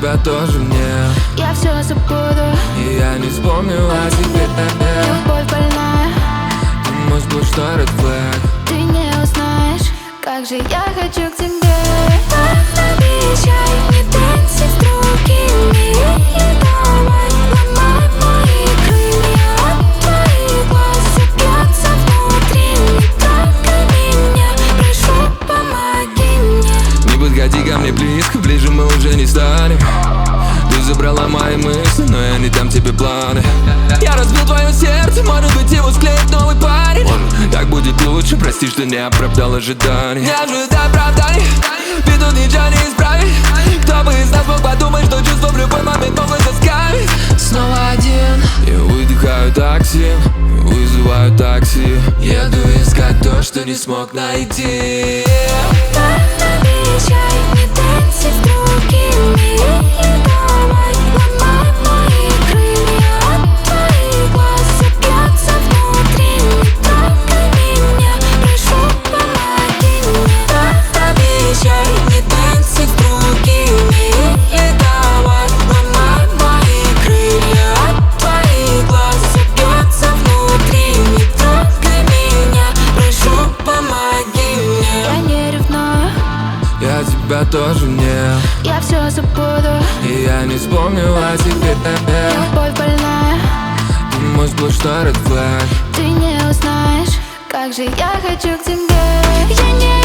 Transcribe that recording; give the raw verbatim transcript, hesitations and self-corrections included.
тебя тоже мне. Я все забуду, и я не вспомню о тебе. Любовь больная, ты мой сплошной red flag. ты не узнаешь, как же я хочу к тебе. Обещай не танцевать с другими, и давай ломай мои крылья. От твоих глаз забьется внутри, не трогай меня, прошу, помоги мне. Не подходи ко мне близко, ближе мы уже не станем. Ты забрала мои мысли, но я не дам тебе планы. Я разбил твое сердце, может быть его склеит новый парень. Так будет лучше, прости, что не оправдал ожиданий. Не ожидай оправданий, ведь тут ничего не исправить. Кто бы из нас мог подумать, что чувство в любой момент могут заскавить. Снова один, я выдыхаю токсин, вызываю такси. Еду искать то, что не смог найти. Обещай не танцевать с другими, и давай ломай мои крылья. От твоих глаз забьется внутри, не трогай меня, прошу, помоги мне. Обещай не танцевать с другими, и давай ломай мои крылья. От твоих глаз забьется внутри, не трогай меня, прошу, помоги мне. Я не ревную, я тебя тоже не. я все забуду, и я не вспомню о тебе. Любовь больная, ты мой сплошной red flag. ты не узнаешь, как же я хочу к тебе. Я не